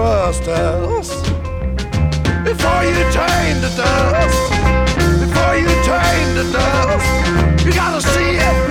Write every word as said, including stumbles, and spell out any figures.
trust us. Before you turn to dust, before you turn to dust, you gotta see it.